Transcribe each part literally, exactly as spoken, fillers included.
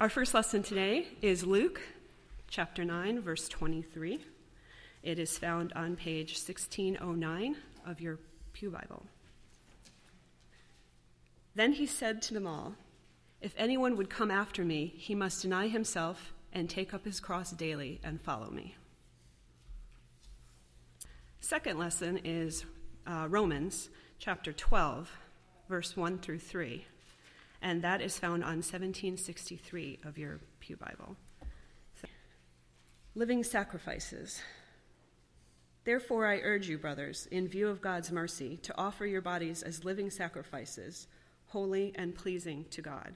Our first lesson today is Luke chapter nine, verse twenty-three. It is found on page sixteen oh nine of your Pew Bible. Then he said to them all, "If anyone would come after me, he must deny himself and take up his cross daily and follow me." Second lesson is uh, Romans chapter twelve, verse one through three. And that is found on seventeen sixty-three of your Pew Bible. So, living sacrifices. Therefore I urge you, brothers, in view of God's mercy, to offer your bodies as living sacrifices, holy and pleasing to God.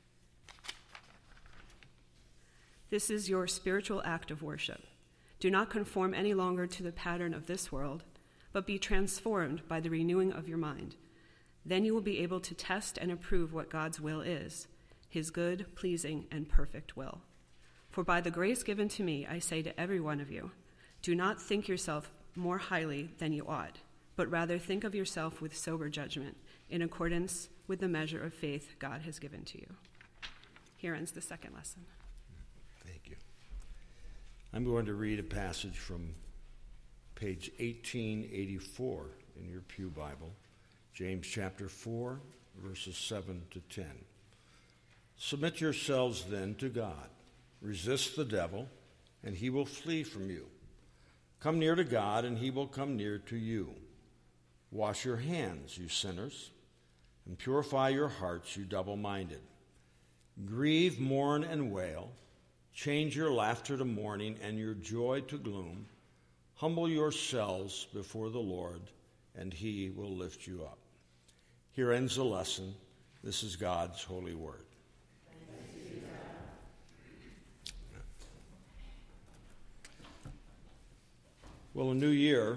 This is your spiritual act of worship. Do not conform any longer to the pattern of this world, but be transformed by the renewing of your mind. Then you will be able to test and approve what God's will is, his good, pleasing, and perfect will. For by the grace given to me, I say to every one of you, do not think yourself more highly than you ought, but rather think of yourself with sober judgment, in accordance with the measure of faith God has given to you. Here ends the second lesson. Thank you. I'm going to read a passage from page eighteen eighty-four in your Pew Bible. James chapter four, verses seven to ten. Submit yourselves then to God. Resist the devil, and he will flee from you. Come near to God, and he will come near to you. Wash your hands, you sinners, and purify your hearts, you double-minded. Grieve, mourn, and wail. Change your laughter to mourning and your joy to gloom. Humble yourselves before the Lord, and he will lift you up. Here ends the lesson. This is God's holy word. Well, a new year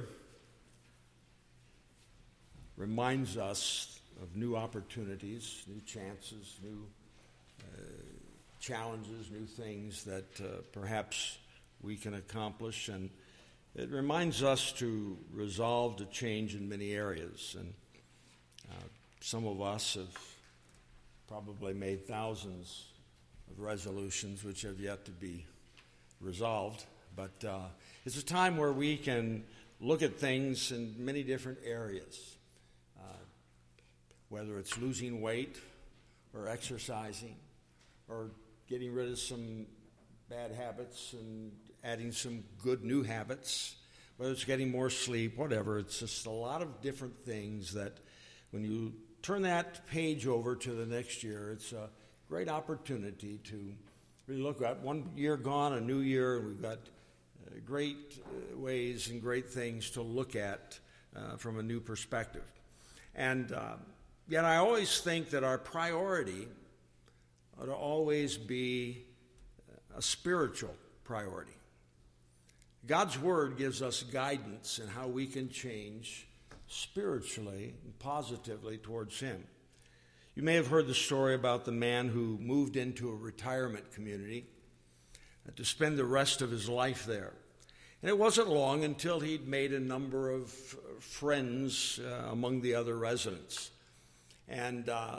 reminds us of new opportunities, new chances, new uh, challenges, new things that uh, perhaps we can accomplish. And it reminds us to resolve to change in many areas. And uh, some of us have probably made thousands of resolutions which have yet to be resolved. But uh, it's a time where we can look at things in many different areas, uh, whether it's losing weight or exercising or getting rid of some bad habits and adding some good new habits, whether it's getting more sleep, whatever. It's just a lot of different things that when you turn that page over to the next year, it's a great opportunity to really look at one year gone, a new year, and we've got uh, great uh, ways and great things to look at uh, from a new perspective. And uh, yet I always think that our priority ought to always be a spiritual priority. God's Word gives us guidance in how we can change spiritually and positively towards Him. You may have heard the story about the man who moved into a retirement community to spend the rest of his life there. And it wasn't long until he'd made a number of friends uh, among the other residents. And uh,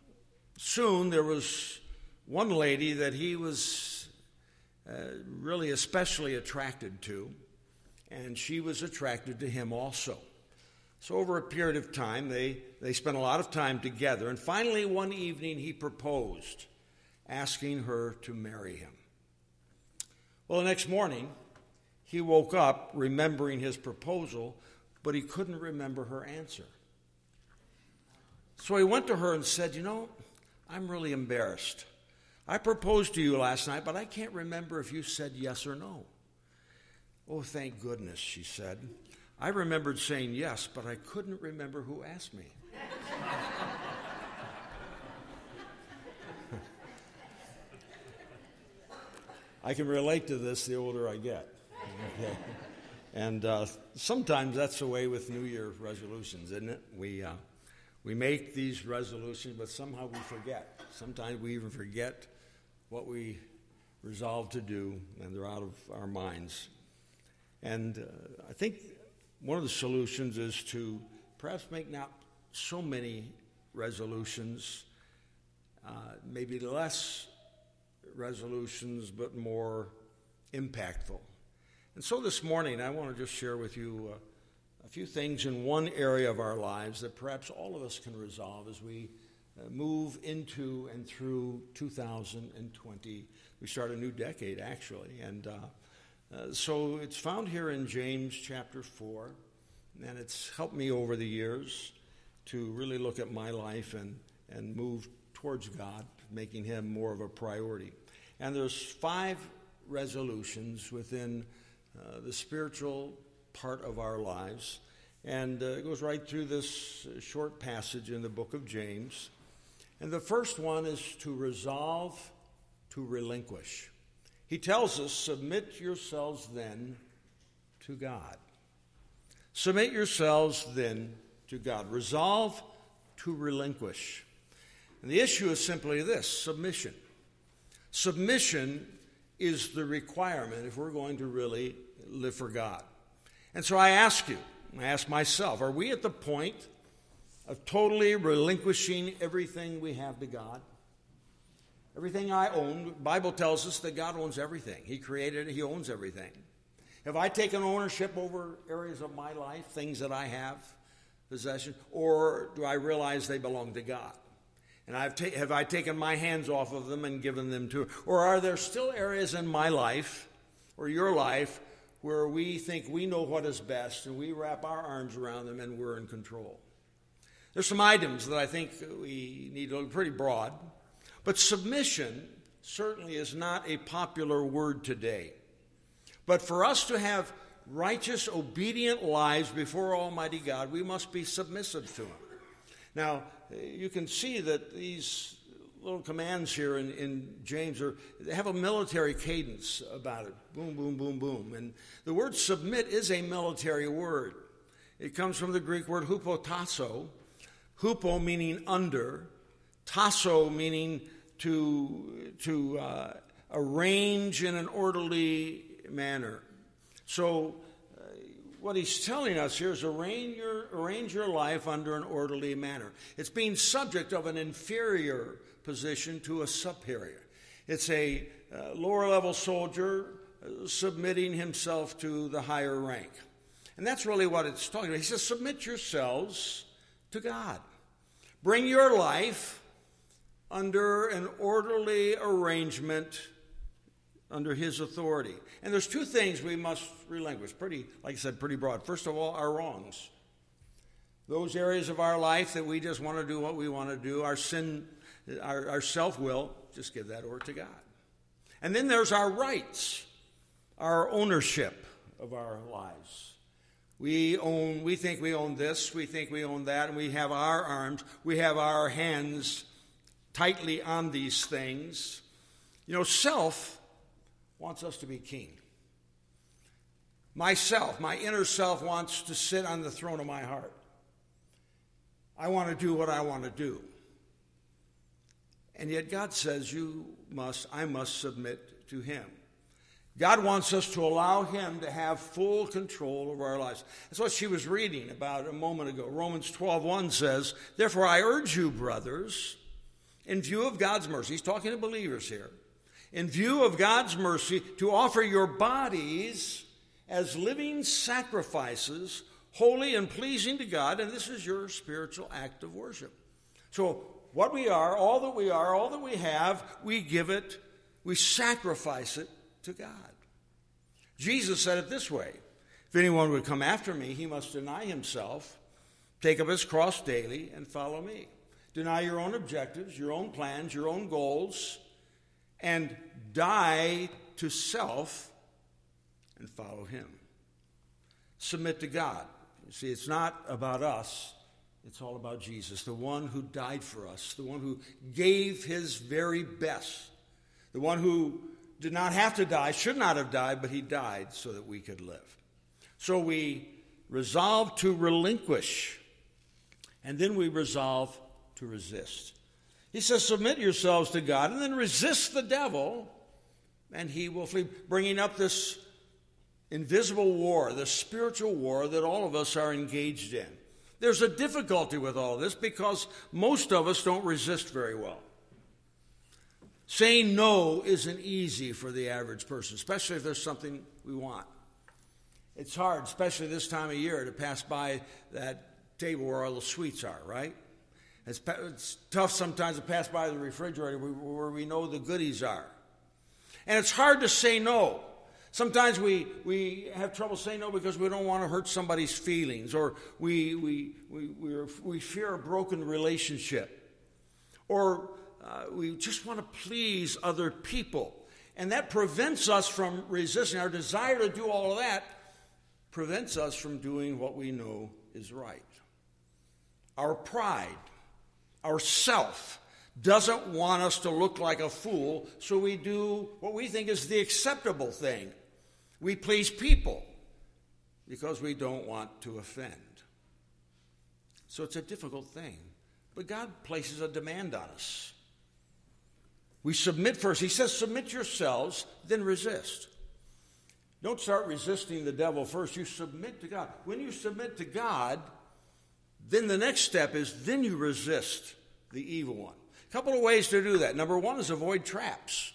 soon there was one lady that he was uh, really especially attracted to, and she was attracted to him also. So over a period of time, they, they spent a lot of time together, and finally one evening he proposed, asking her to marry him. Well, the next morning, he woke up remembering his proposal, but he couldn't remember her answer. So he went to her and said, "You know, I'm really embarrassed. I proposed to you last night, but I can't remember if you said yes or no." "Oh, thank goodness," she said. "I remembered saying yes, but I couldn't remember who asked me." I can relate to this the older I get. Okay. And uh, sometimes that's the way with New Year resolutions, isn't it? We uh, we make these resolutions, but somehow we forget. Sometimes we even forget what we resolve to do, and they're out of our minds. And uh, I think one of the solutions is to perhaps make not so many resolutions, uh, maybe less resolutions, but more impactful. And so this morning, I want to just share with you uh, a few things in one area of our lives that perhaps all of us can resolve as we uh, move into and through two thousand twenty. We start a new decade, actually. And uh, uh, so it's found here in James chapter four, and it's helped me over the years to really look at my life and, and move towards God, making him more of a priority. And there's five resolutions within uh, the spiritual part of our lives. And uh, it goes right through this short passage in the book of James. And the first one is to resolve to relinquish. He tells us, submit yourselves then to God. Submit yourselves then to God. Resolve to relinquish. And the issue is simply this, submission. Submission is the requirement if we're going to really live for God. And so I ask you, I ask myself, are we at the point of totally relinquishing everything we have to God? Everything I own, the Bible tells us that God owns everything. He created it, he owns everything. Have I taken ownership over areas of my life, things that I have, possession, or do I realize they belong to God? And I've ta- have I taken my hands off of them and given them to, or are there still areas in my life or your life where we think we know what is best and we wrap our arms around them and we're in control? There's some items that I think we need to look pretty broad, but submission certainly is not a popular word today. But for us to have righteous, obedient lives before Almighty God, we must be submissive to him. Now, you can see that these little commands here in, in James are, they have a military cadence about it. Boom, boom, boom, boom. And the word submit is a military word. It comes from the Greek word hupotasso. Hupo meaning under. Tasso meaning to, to uh, arrange in an orderly manner. So uh, what he's telling us here is arrange your, arrange your life under an orderly manner. It's being subject of an inferior position to a superior. It's a uh, lower level soldier uh, submitting himself to the higher rank. And that's really what it's talking about. He says, submit yourselves to God. Bring your life under an orderly arrangement under his authority. And there's two things we must relinquish. Pretty, like I said, pretty broad. First of all, our wrongs. Those areas of our life that we just want to do what we want to do, our sin, our, our self-will, just give that over to God. And then there's our rights, our ownership of our lives. We own, we think we own this, we think we own that, and we have our arms, we have our hands tightly on these things. You know, self wants us to be king. Myself, my inner self wants to sit on the throne of my heart. I want to do what I want to do. And yet God says you must, I must submit to him. God wants us to allow him to have full control over our lives. That's what she was reading about a moment ago. Romans twelve one says, therefore I urge you, brothers, in view of God's mercy, he's talking to believers here, in view of God's mercy, to offer your bodies as living sacrifices, holy and pleasing to God, and this is your spiritual act of worship. So what we are, all that we are, all that we have, we give it, we sacrifice it to God. Jesus said it this way, if anyone would come after me, he must deny himself, take up his cross daily, and follow me. Deny your own objectives, your own plans, your own goals, and die to self and follow him. Submit to God. You see, it's not about us. It's all about Jesus, the one who died for us, the one who gave his very best, the one who did not have to die, should not have died, but he died so that we could live. So we resolve to relinquish, and then we resolve to resist. He says, submit yourselves to God, and then resist the devil, and he will flee, bringing up this invisible war, the spiritual war that all of us are engaged in. There's a difficulty with all this because most of us don't resist very well. Saying no isn't easy for the average person, especially if there's something we want. It's hard, especially this time of year, to pass by that table where all the sweets are, right? It's, it's tough sometimes to pass by the refrigerator where we know the goodies are. And it's hard to say no. Sometimes we, we have trouble saying no because we don't want to hurt somebody's feelings, or we, we, we, we, are, we fear a broken relationship, or uh, we just want to please other people. And that prevents us from resisting. Our desire to do all of that prevents us from doing what we know is right. Our pride, our self, doesn't want us to look like a fool, so we do what we think is the acceptable thing. We please people because we don't want to offend. So it's a difficult thing. But God places a demand on us. We submit first. He says, submit yourselves, then resist. Don't start resisting the devil first. You submit to God. When you submit to God, then the next step is then you resist the evil one. A couple of ways to do that. Number one is avoid traps.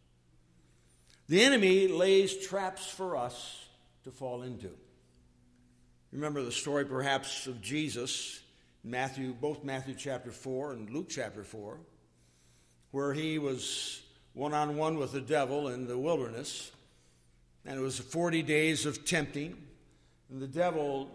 The enemy lays traps for us to fall into. Remember the story perhaps of Jesus, Matthew, both Matthew chapter four and Luke chapter four, where he was one-on-one with the devil in the wilderness, and it was forty days of tempting, and the devil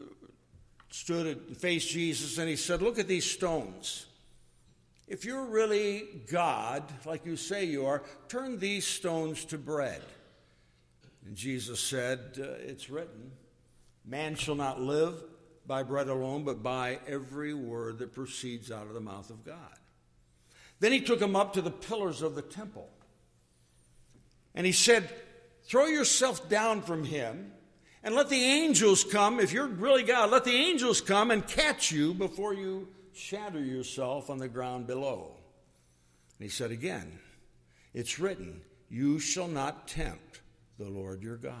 stood and faced Jesus, and he said, look at these stones. If you're really God, like you say you are, turn these stones to bread. And Jesus said, uh, it's written, man shall not live by bread alone, but by every word that proceeds out of the mouth of God. Then he took him up to the pillars of the temple. And he said, throw yourself down from him, and let the angels come. If you're really God, let the angels come and catch you before you shatter yourself on the ground below. And he said again, it's written, you shall not tempt the Lord your God.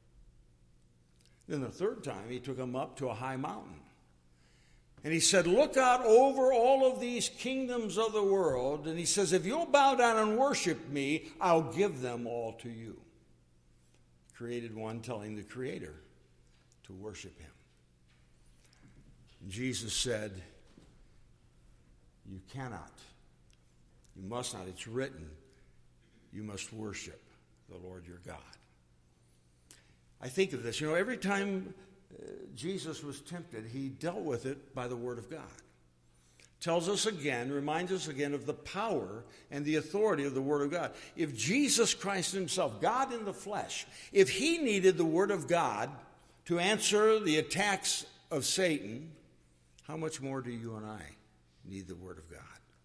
Then the third time he took him up to a high mountain. And he said, look out over all of these kingdoms of the world. And he says, if you'll bow down and worship me, I'll give them all to you. Created one telling the Creator to worship him. And Jesus said, you cannot. You must not. It's written, you must worship the Lord your God. I think of this. You know, every time uh, Jesus was tempted, he dealt with it by the Word of God. Tells us again, reminds us again of the power and the authority of the Word of God. If Jesus Christ himself, God in the flesh, if he needed the Word of God to answer the attacks of Satan, how much more do you and I need the Word of God?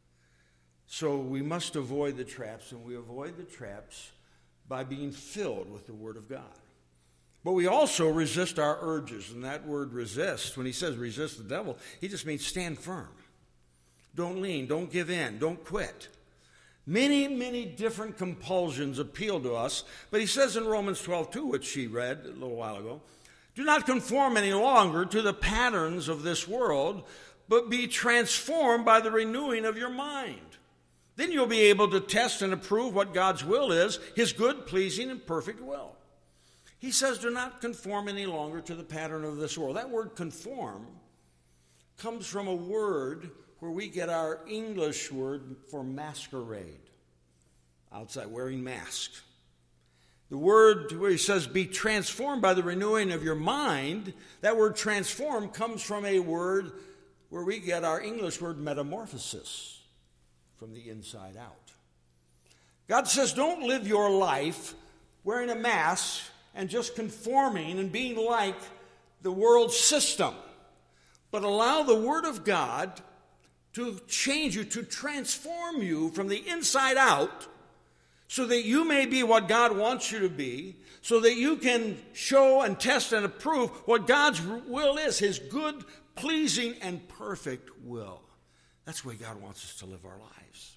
So we must avoid the traps, and we avoid the traps by being filled with the Word of God. But we also resist our urges, and that word resist, when he says resist the devil, he just means stand firm. Don't lean, don't give in, don't quit. Many, many different compulsions appeal to us, but he says in Romans twelve two, which she read a little while ago, do not conform any longer to the patterns of this world, but be transformed by the renewing of your mind. Then you'll be able to test and approve what God's will is, his good, pleasing, and perfect will. He says, do not conform any longer to the pattern of this world. That word conform comes from a word where we get our English word for masquerade, outside wearing masks. The word where he says, be transformed by the renewing of your mind, that word transform comes from a word where we get our English word metamorphosis, from the inside out. God says, don't live your life wearing a mask and just conforming and being like the world system, but allow the Word of God to change you, to transform you from the inside out, so that you may be what God wants you to be, so that you can show and test and approve what God's will is, his good, pleasing, and perfect will. That's the way God wants us to live our lives.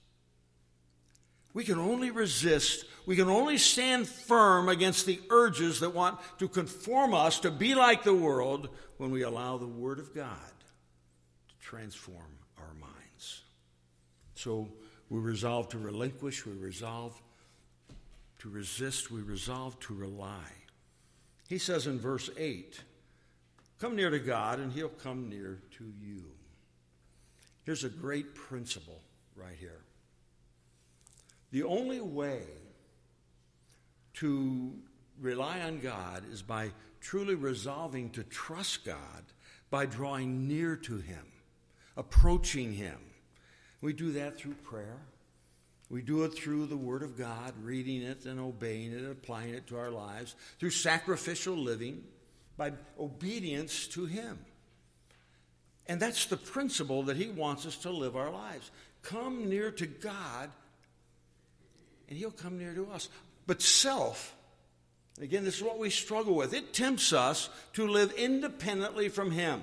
We can only resist, we can only stand firm against the urges that want to conform us to be like the world when we allow the Word of God to transform our minds. So We resolve to relinquish. We resolve to resist. We resolve to rely. He says in verse eight, come near to God and he'll come near to you. Here's a great principle right here. The only way to rely on God is by truly resolving to trust God, by drawing near to him, approaching him. We do that through prayer. We do it through the Word of God, reading it and obeying it, applying it to our lives, through sacrificial living, by obedience to him. And that's the principle that he wants us to live our lives. Come near to God, and he'll come near to us. But self, again, this is what we struggle with. It tempts us to live independently from him,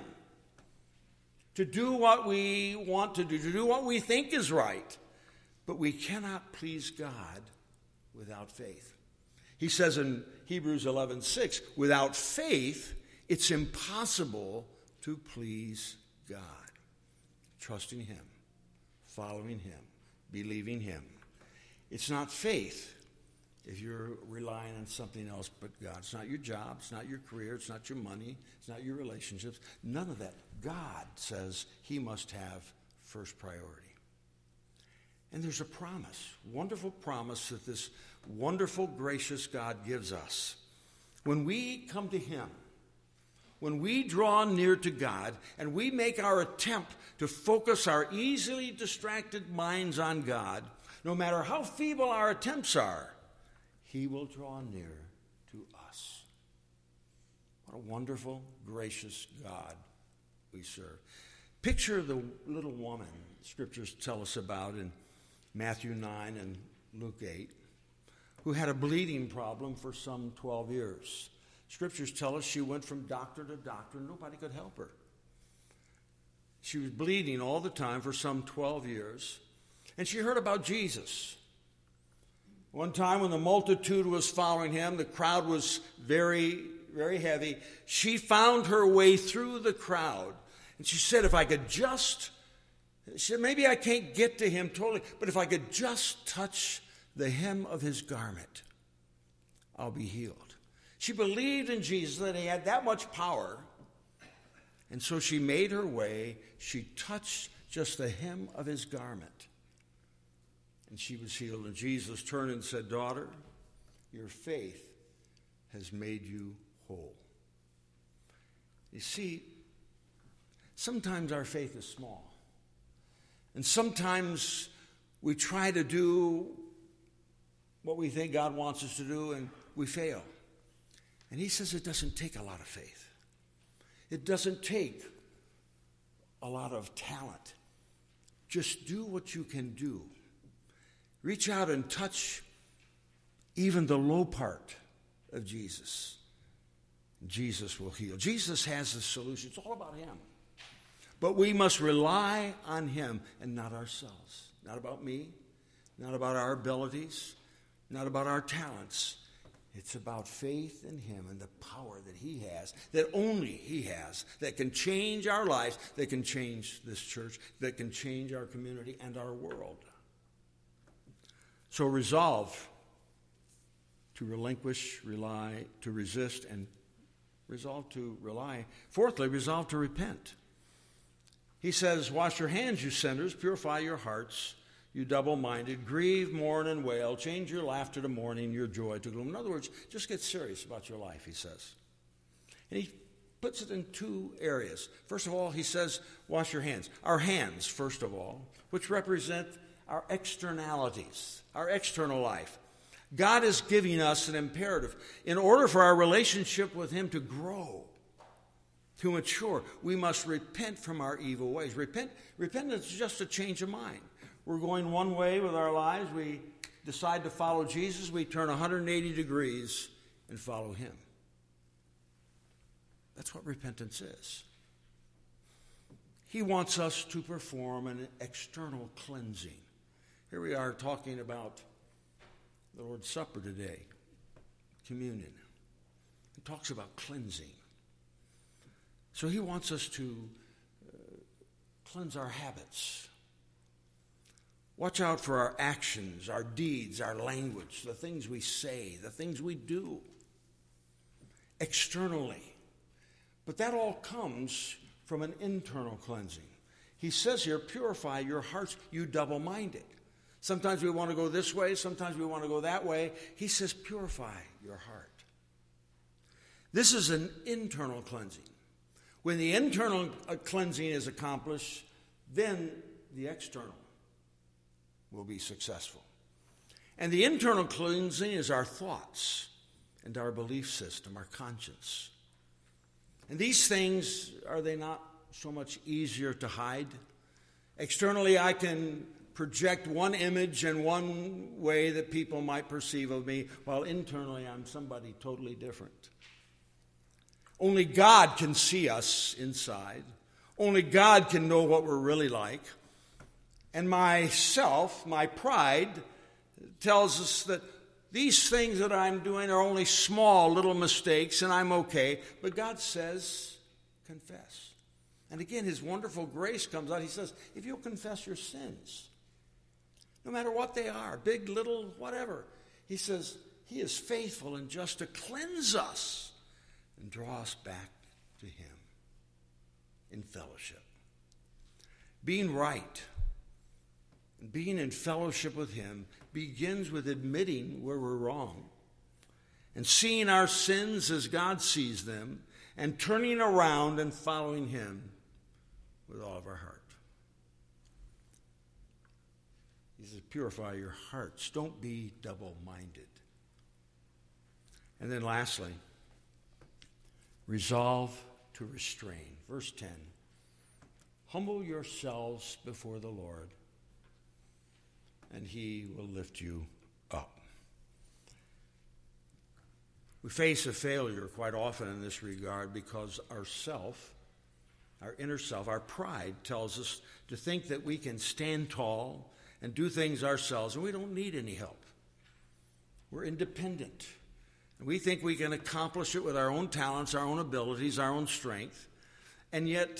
to do what we want to do, to do what we think is right. But we cannot please God without faith. He says in Hebrews eleven six, without faith, it's impossible to please God. Trusting him, following him, believing him. It's not faith if you're relying on something else but God. It's not your job, it's not your career, it's not your money, it's not your relationships. None of that. God says he must have first priority. And there's a promise, wonderful promise that this wonderful, gracious God gives us. When we come to him, when we draw near to God, and we make our attempt to focus our easily distracted minds on God, no matter how feeble our attempts are, he will draw near to us. What a wonderful, gracious God we serve. Picture the little woman scriptures tell us about in Matthew nine and Luke eight, who had a bleeding problem for some twelve years. Scriptures tell us she went from doctor to doctor and nobody could help her. She was bleeding all the time for some twelve years. And she heard about Jesus. One time when the multitude was following him, the crowd was very, very heavy. She found her way through the crowd. And she said, if I could just... She said, maybe I can't get to him totally, but if I could just touch the hem of his garment, I'll be healed. She believed in Jesus, that he had that much power, and so she made her way. She touched just the hem of his garment, and she was healed. And Jesus turned and said, daughter, your faith has made you whole. You see, sometimes our faith is small. And sometimes we try to do what we think God wants us to do, and we fail. And he says it doesn't take a lot of faith. It doesn't take a lot of talent. Just do what you can do. Reach out and touch even the low part of Jesus. Jesus will heal. Jesus has the solution. It's all about him. But we must rely on him and not ourselves. Not about me, not about our abilities, not about our talents. It's about faith in him and the power that he has, that only he has, that can change our lives, that can change this church, that can change our community and our world. So resolve to relinquish, rely, to resist, and resolve to rely. Fourthly, resolve to repent. He says, wash your hands, you sinners, purify your hearts, you double-minded, grieve, mourn, and wail, change your laughter to mourning, your joy to gloom. In other words, just get serious about your life, he says. And he puts it in two areas. First of all, he says, wash your hands. Our hands, first of all, which represent our externalities, our external life. God is giving us an imperative. In order for our relationship with him to grow, to mature, we must repent from our evil ways. Repent, repentance is just a change of mind. We're going one way with our lives. We decide to follow Jesus. We turn one hundred eighty degrees and follow him. That's what repentance is. He wants us to perform an external cleansing. Here we are talking about the Lord's Supper today, communion. It talks about cleansing. So he wants us to uh, cleanse our habits. Watch out for our actions, our deeds, our language, the things we say, the things we do externally. But that all comes from an internal cleansing. He says here, purify your hearts, you double-minded. Sometimes we want to go this way, sometimes we want to go that way. He says, purify your heart. This is an internal cleansing. When the internal cleansing is accomplished, then the external will be successful. And the internal cleansing is our thoughts and our belief system, our conscience. And these things, are they not so much easier to hide? Externally, I can project one image and one way that people might perceive of me, while internally I'm somebody totally different. Only God can see us inside. Only God can know what we're really like. And myself, my pride, tells us that these things that I'm doing are only small little mistakes and I'm okay. But God says, confess. And again, his wonderful grace comes out. He says, if you'll confess your sins, no matter what they are, big, little, whatever, he says, he is faithful and just to cleanse us and draw us back to him in fellowship. Being right and being in fellowship with him begins with admitting where we're wrong and seeing our sins as God sees them and turning around and following him with all of our heart. He says, purify your hearts. Don't be double-minded. And then lastly, resolve to restrain. Verse ten, humble yourselves before the Lord, and he will lift you up. We face a failure quite often in this regard because our self, our inner self, our pride tells us to think that we can stand tall and do things ourselves, and we don't need any help. We're independent. And we think we can accomplish it with our own talents, our own abilities, our own strength. And yet,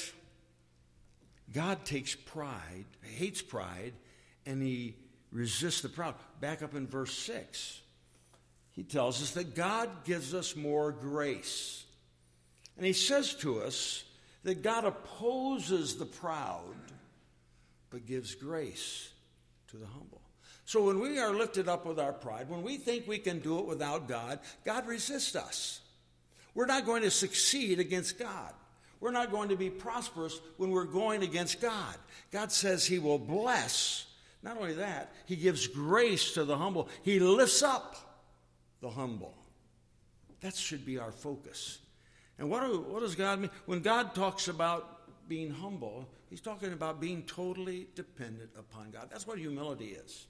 God takes pride, hates pride, and he resists the proud. Back up in verse six, he tells us that God gives us more grace. And he says to us that God opposes the proud, but gives grace to the humble. So when we are lifted up with our pride, when we think we can do it without God, God resists us. We're not going to succeed against God. We're not going to be prosperous when we're going against God. God says he will bless. Not only that, he gives grace to the humble. He lifts up the humble. That should be our focus. And what, do, what does God mean? When God talks about being humble, he's talking about being totally dependent upon God. That's what humility is.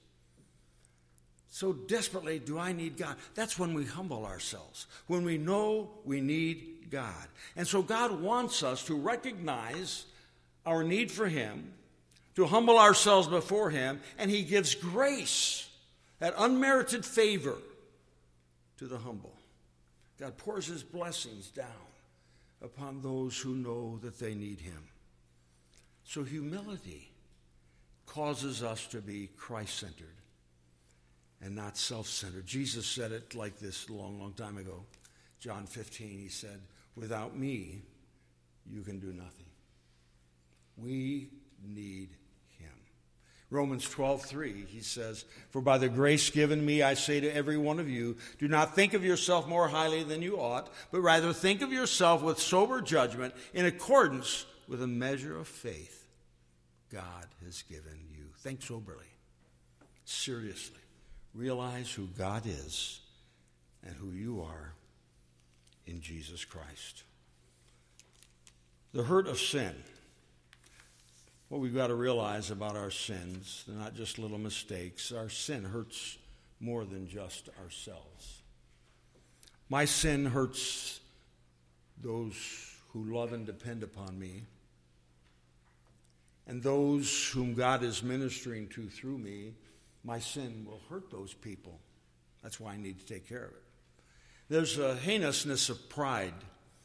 So desperately do I need God. That's when we humble ourselves, when we know we need God. And so God wants us to recognize our need for him, to humble ourselves before him, and he gives grace, that unmerited favor, to the humble. God pours his blessings down upon those who know that they need him. So humility causes us to be Christ-centered and not self-centered. Jesus said it like this a long, long time ago. John fifteen, he said, without me, you can do nothing. We need him. Romans twelve three, he says, for by the grace given me, I say to every one of you, do not think of yourself more highly than you ought, but rather think of yourself with sober judgment in accordance with a measure of faith God has given you. Think soberly, seriously. Realize who God is and who you are in Jesus Christ. The hurt of sin. What we've got to realize about our sins, they're not just little mistakes. Our sin hurts more than just ourselves. My sin hurts those who love and depend upon me, and those whom God is ministering to through me. My sin will hurt those people. That's why I need to take care of it. There's a heinousness of pride,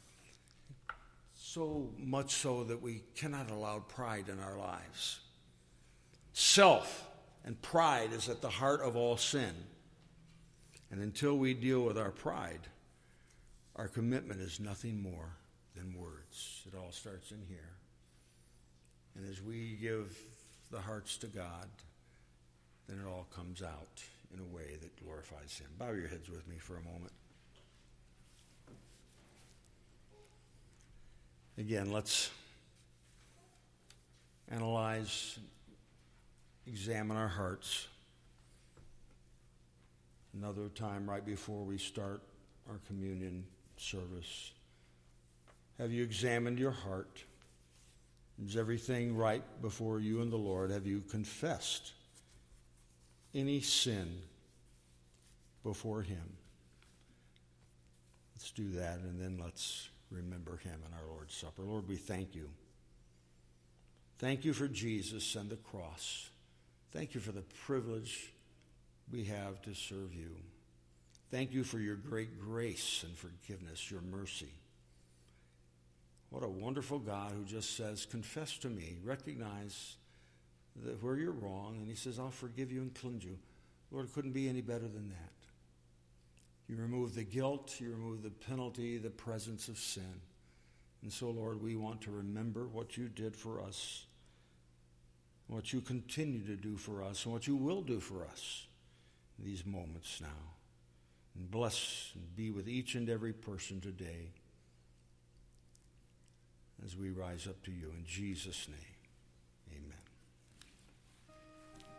so much so that we cannot allow pride in our lives. Self And pride is at the heart of all sin. And until we deal with our pride, our commitment is nothing more than words. It all starts in here. And as we give the hearts to God, then it all comes out in a way that glorifies Him. Bow your heads with me for a moment. Again, let's analyze, examine our hearts. Another time right before we start our communion service. Have you examined your heart? Is everything right before you and the Lord? Have you confessed any sin before Him? Let's do that, and then let's remember Him in our Lord's Supper. Lord, we thank you. Thank you for Jesus and the cross. Thank you for the privilege we have to serve you. Thank you for your great grace and forgiveness, your mercy. What a wonderful God who just says, confess to me, recognize that where you're wrong, and He says, I'll forgive you and cleanse you. Lord, it couldn't be any better than that. You remove the guilt, you remove the penalty, the presence of sin. And so, Lord, we want to remember what you did for us, what you continue to do for us, and what you will do for us in these moments now. And bless and be with each and every person today as we rise up to you in Jesus' name.